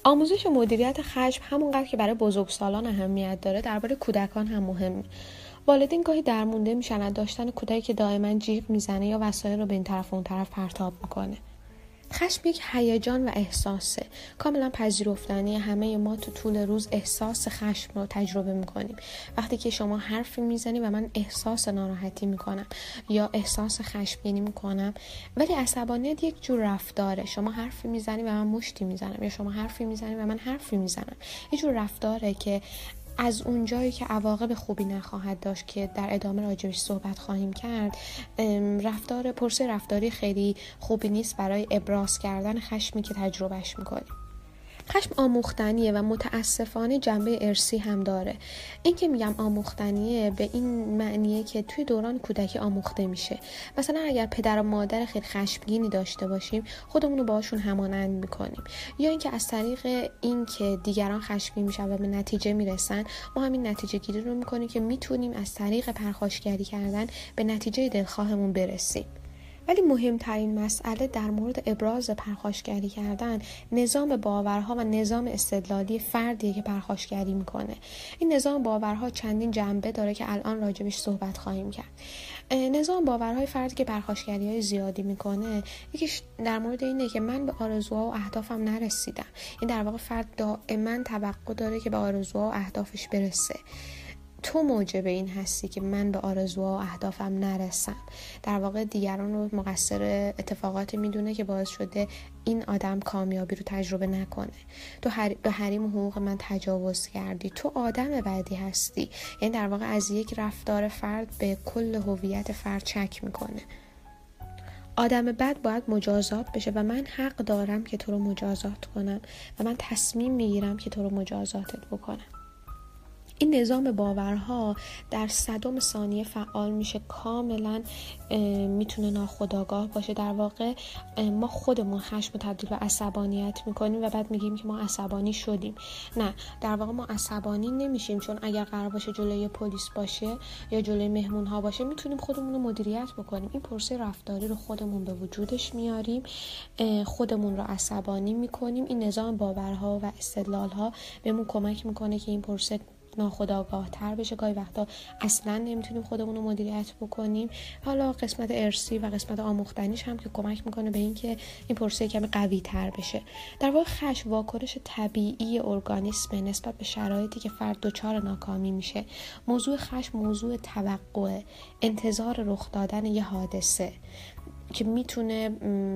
آموزش مدیریت خشم همونقدر که برای بزرگسالان اهمیت داره، درباره کودکان هم مهمه. والدین گاهی درمونده میشن از داشتن کودکی که دائما جیغ میزنه یا وسایل رو به این طرف و اون طرف پرتاب میکنه. خشم یک هیجان و احساسه، کاملا پذیرفتنی. همه ما تو طول روز احساس خشم رو تجربه میکنیم. وقتی که شما حرفی میزنی و من احساس ناراحتی میکنم یا احساس خشمگینی میکنم، ولی عصبانیت یک جور رفتاره. شما حرفی میزنی و من مشتی میزنم، یا شما حرفی میزنی و من حرفی میزنم. یک جور رفتاره که از اونجایی که عواقب خوبی نخواهد داشت که در ادامه راجبش صحبت خواهیم کرد، پرسه رفتاری خیلی خوبی نیست برای ابراز کردن خشمی که تجربهش میکنیم. خشم آموختنیه و متاسفانه جنبه ارثی هم داره. این که میگم آموختنیه به این معنیه که توی دوران کودکی آموخته میشه. مثلا اگر پدر و مادر خیلی خشمگینی داشته باشیم، خودمون رو باهاشون همانند میکنیم، یا اینکه از طریق این که دیگران خشمگین میشن و به نتیجه میرسن، ما همین نتیجه گیری رو میکنیم که میتونیم از طریق پرخاشگری کردن به نتیجه دلخواهمون برسیم. ولی مهمترین مسئله در مورد ابراز پرخاشگری کردن، نظام باورها و نظام استدلالی فردیه که پرخاشگری میکنه. این نظام باورها چندین جنبه داره که الان راجبش صحبت خواهیم کرد. نظام باورهای فردی که پرخاشگری‌های زیادی میکنه، یکیش در مورد اینه که من به آرزوها و اهدافم نرسیدم. این در واقع فرد دائما توقع داره که به آرزوها و اهدافش برسه. تو موجب این هستی که من به آرزوها و اهدافم نرسم. در واقع دیگران رو مقصر اتفاقاتی میدونه که باعث شده این آدم کامیابی رو تجربه نکنه. تو به حریم حقوق من تجاوز کردی، تو آدم بدی هستی. یعنی در واقع از یک رفتار فرد به کل هویت فرد شک میکنه. آدم بد باید مجازات بشه و من حق دارم که تو رو مجازات کنم و من تصمیم میگیرم که تو رو مجازاتت بکنم. این نظام باورها در صدم ثانیه فعال میشه، کاملا میتونه ناخودآگاه باشه. در واقع ما خودمون خشم رو تبدیل به عصبانیت میکنیم و بعد میگیم که ما عصبانی شدیم. نه، در واقع ما عصبانی نمیشیم، چون اگر قرار باشه جلوی پلیس باشه یا جلوی مهمون ها باشه، میتونیم خودمون رو مدیریت بکنیم. این پرسه رفتاری رو خودمون به وجودش میاریم، خودمون رو عصبانی میکنیم. این نظام باورها و استدلالها بهمون کمک میکنه که این پرسه ناخودآگاه تر بشه. گاهی وقتا اصلا نمیتونیم خودمون رو مدیریت بکنیم. حالا قسمت ارثی و قسمت آموختنیش هم که کمک میکنه به این که این پرسه کمی قوی تر بشه. در واقع خشم واکنش طبیعی ارگانیسم نسبت به شرایطی که فرد دچار ناکامی میشه. موضوع خشم موضوع توقع، انتظار رخ دادن یه حادثه که میتونه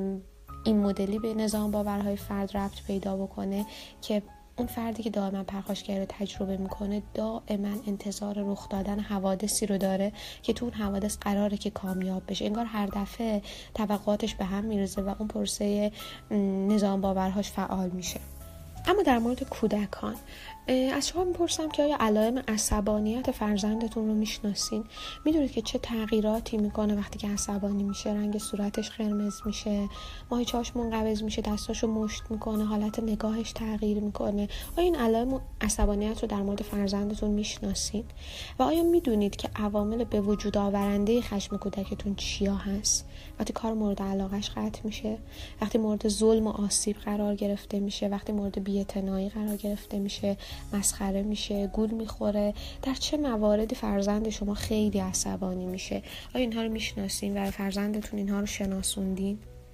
این مدلی به نظام باورهای فرد ربط پیدا بکنه که اون فردی که دائما پرخاشگری رو تجربه میکنه دائما انتظار رخ دادن حوادثی رو داره که تو اون حوادث قراره که کامیاب بشه. انگار هر دفعه توقعاتش به هم میرزه و اون پرسه نظام باورهاش فعال میشه. اما در مورد کودکان، از شما میپرسم که آیا علائم عصبانیت فرزندتون رو میشناسین؟ میدونید که چه تغییراتی میکنه وقتی که عصبانی میشه؟ رنگ صورتش قرمز میشه، ماهیچه‌هاش منقبض میشه، دستاشو مشت میکنه، حالت نگاهش تغییر میکنه. آیا این علائم عصبانیت رو در مورد فرزندتون میشناسین؟ و آیا میدونید که عوامل به وجود آورنده خشم کودکتون چیا هست؟ وقتی کار مورد علاقهش قطع میشه، وقتی مورد ظلم و آسیب قرار گرفته میشه، وقتی مورد بی‌اعتنایی قرار گرفته میشه، مسخره میشه، گول میخوره، در چه مواردی فرزند شما خیلی عصبانی میشه؟ آیا اینها رو میشناسین و فرزندتون اینها رو شناسوندین؟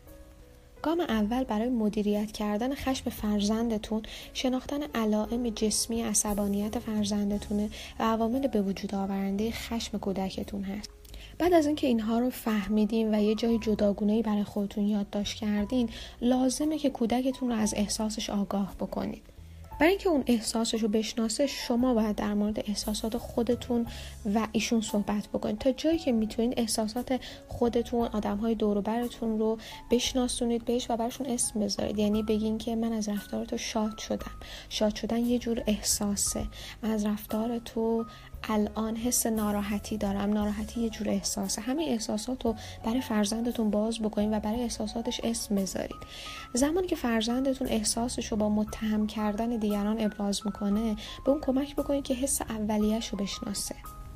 گام اول برای مدیریت کردن خشم فرزندتون شناختن علائم جسمی عصبانیت فرزندتونه و عوامل به وجود آورنده خشم کودکتون هست. بعد از اینکه اینها رو فهمیدین و یه جای جداگونه‌ای برای خودتون یادداشت کردین، لازمه که کودکتون رو از احساسش آگاه بکنید. برای اینکه اون احساسش رو بشناسه، شما باید در مورد احساسات خودتون و ایشون صحبت بکنید. تا جایی که میتونید احساسات خودتون، آدم‌های دور و برتون رو بشناسونید بهش و براشون اسم بذارید. یعنی بگین که من از رفتار تو شاد شدم. شاد شدن یه جور احساسه. من از رفتار تو الان حس ناراحتی دارم. ناراحتی یه جور احساسه. همه احساسات رو برای فرزندتون باز بکنید و برای احساساتش اسم بذارید. زمانی که فرزندتون احساسش رو با متهم کردن دیگران ابراز میکنه، به اون کمک بکنید که حس اولیه‌ش رو بشناسه.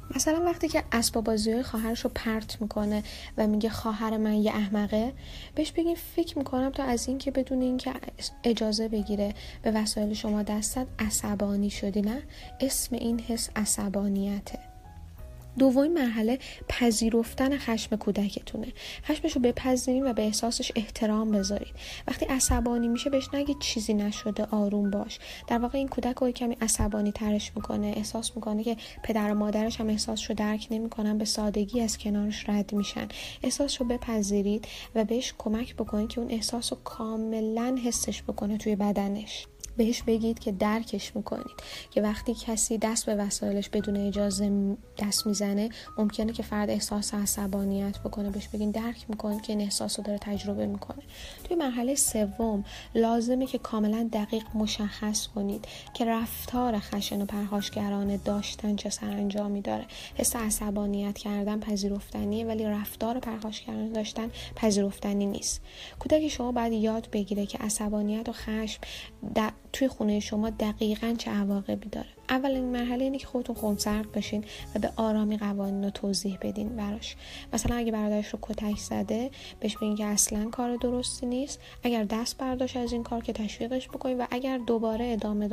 مثلا وقتی که اسباب بازی‌های خواهرش رو پرت میکنه و میگه خواهر من یه احمقه، بهش بگین فکر میکنم تو از این که بدون این که اجازه بگیره به وسایل شما دستت عصبانی شدی. نه، اسم این حس عصبانیته. دومین مرحله پذیرفتن خشم کودکتونه. خشمش رو بپذیرین و به احساسش احترام بذارید. وقتی عصبانی میشه بهش نگید چیزی نشده، آروم باش. در واقع این کودک رو کمی عصبانی ترش میکنه، احساس میکنه که پدر و مادرش هم احساسش رو درک نمیکنن، به سادگی از کنارش رد میشن. احساسش رو بپذیرید و بهش کمک بکنید که اون احساس رو کاملا حسش بکنه توی بدنش. بهش بگید که درکش میکنید، که وقتی کسی دست به وسایلش بدون اجازه دست میزنه ممکنه که فرد احساس عصبانیت بکنه. بهش بگین درک میکنید که این احساس رو داره تجربه میکنه. توی مرحله سوم لازمه که کاملا دقیق مشخص کنید که رفتار خشن و پرخاشگرانه داشتن چه سرانجامی داره. حس عصبانیت کردن پذیرفتنیه، ولی رفتار پرخاشگرانه داشتن پذیرفتنی نیست. کودک شما باید یاد بگیره که عصبانیت و خشم توی خونه شما دقیقاً چه عواقبی داره. اولین مرحله اینه که خودتون خونسرد بشین و به آرامی قوانین رو توضیح بدین براش. مثلا اگه برادرش رو کتک زده، بهش بگین که اصلاً کار درستی نیست. اگر دست برداشت از این کار که تشویقش بکنین، و اگر دوباره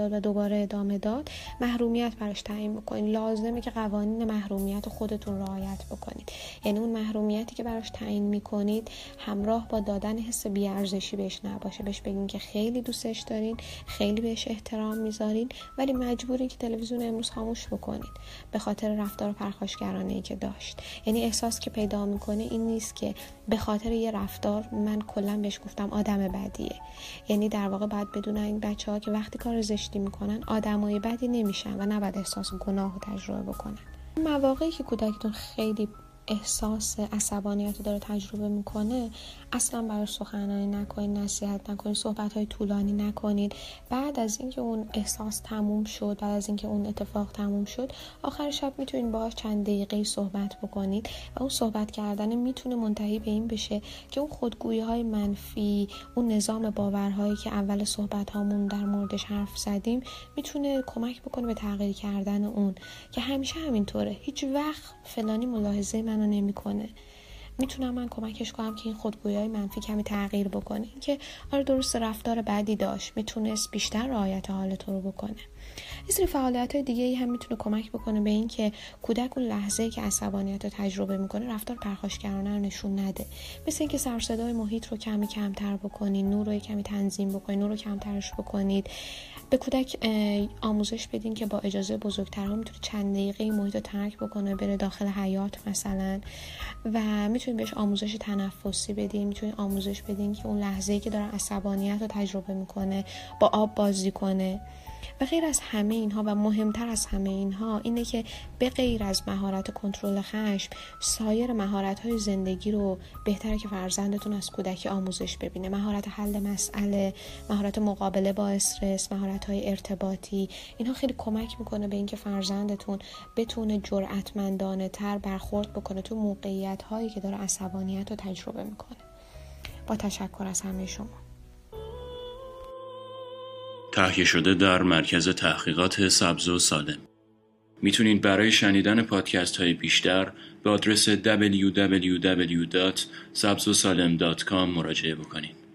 ادامه داد محرومیت براش تعیین بکنین. لازمه که قوانین محرومیت رو خودتون رعایت بکنید. یعنی اون محرومیتی که براش تعیین میکنید همراه با دادن حس بی‌ارزشی بهش نباشه. بهش بگین که خیلی دوستش دارین، خیلی بهش احترام میذارین، ولی مجبورین که تلویزیون امروز خاموش بکنید به خاطر رفتار پرخاشگرانه‌ای که داشت. یعنی احساس که پیدا میکنه این نیست که به خاطر یه رفتار من کلا بهش گفتم آدم بدیه. یعنی در واقع باید بدونن این بچه‌ها که وقتی کار زشتی میکنن آدمای بدی نمیشن و نباید احساس گناه رو تجربه بکنن. مواقعی که کودکتون خیلی احساس عصبانیت رو داره تجربه میکنه، اصلا براش سخنرانی نکنید، نصیحت نکنید، صحبت‌های طولانی نکنید. بعد از اینکه اون احساس تموم شد، بعد از اینکه اون اتفاق تموم شد، آخر شب میتونید باهاش چند دقیقه صحبت بکنید و اون صحبت کردن میتونه منتهی به این بشه که اون خودگویی‌های منفی، اون نظام باورهایی که اول صحبت‌هامون در موردش حرف زدیم، میتونه کمک بکنه به تغییر کردن اون. که همیشه همینطوره، هیچ وقت فلانی ملاحظه منو نمی‌کنه. میتونم من کمکش کنم که این خودگویی‌های منفی کمی تغییر بکنه. که آره درست رفتار بدی داشت، میتونست بیشتر رعایت حال تو رو بکنه. یه سری فعالیت‌های دیگه‌ای هم میتونه کمک بکنه به این که کودک اون لحظه‌ای که عصبانیت رو تجربه میکنه رفتار پرخاشگرانه رو نشون نده. مثل اینکه سر و صدای محیط رو کمی کمتر بکنید، نور رو کمی تنظیم بکنید، نور رو کمترش بکنید. به کودک آموزش بدین که با اجازه بزرگترها میتونه چند دقیقه محیط رو ترک بکنه، بره داخل حیاط مثلا. و میتونید بهش آموزش تنفسی بدین، میتونید آموزش بدین که اون لحظه‌ای که داره عصبانیت رو تجربه میکنه با آب بازی کنه. و غیر از همه اینها و مهمتر از همه اینها اینه که به غیر از مهارت کنترل خشم، سایر مهارت‌های زندگی رو بهتره که فرزندتون از کودکی آموزش ببینه. مهارت حل مسئله، مهارت مقابله با استرس، مهارت‌های ارتباطی. اینها خیلی کمک میکنه به اینکه فرزندتون بتونه جرأتمندانه‌تر برخورد بکنه تو موقعیت‌هایی که داره عصبانیت رو تجربه میکنه. با تشکر از همه شما. تهیه شده در مرکز تحقیقات سبز و سالم. میتونید برای شنیدن پادکست های بیشتر به آدرس www.sabzosalem.com مراجعه بکنید.